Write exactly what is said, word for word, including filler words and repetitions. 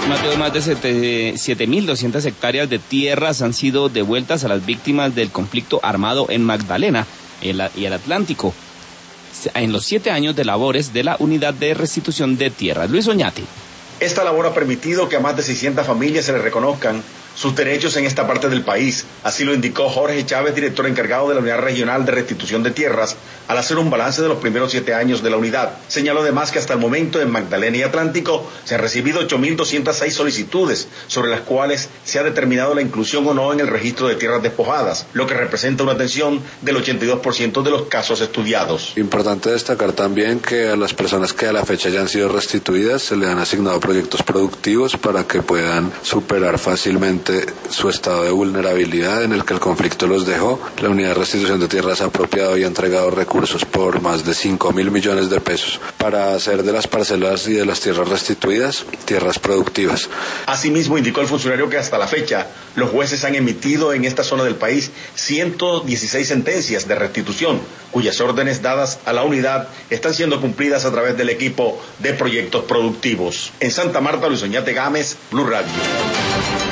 Mateo, más de siete mil doscientas hectáreas de tierras han sido devueltas a las víctimas del conflicto armado en Magdalena y el Atlántico en los siete años de labores de la Unidad de Restitución de Tierras. Luis Oñate. Esta labor ha permitido que a más de seiscientas familias se les reconozcan sus derechos en esta parte del país. Así lo indicó Jorge Chávez, director encargado de la Unidad Regional de Restitución de Tierras, al hacer un balance de los primeros siete años de la unidad. Señaló además que hasta el momento en Magdalena y Atlántico se han recibido ocho mil doscientas seis solicitudes, sobre las cuales se ha determinado la inclusión o no en el registro de tierras despojadas, lo que representa una atención del ochenta y dos por ciento de los casos estudiados. Importante destacar también que a las personas que a la fecha ya han sido restituidas se le han asignado proyectos productivos para que puedan superar fácilmente su estado de vulnerabilidad en el que el conflicto los dejó. La Unidad de Restitución de Tierras ha apropiado y ha entregado recursos por más de cinco mil millones de pesos para hacer de las parcelas y de las tierras restituidas tierras productivas. Asimismo, indicó el funcionario que hasta la fecha los jueces han emitido en esta zona del país ciento dieciséis sentencias de restitución, cuyas órdenes dadas a la unidad están siendo cumplidas a través del equipo de proyectos productivos. En Santa Marta, Luis Oñate Gámez, Blue Radio.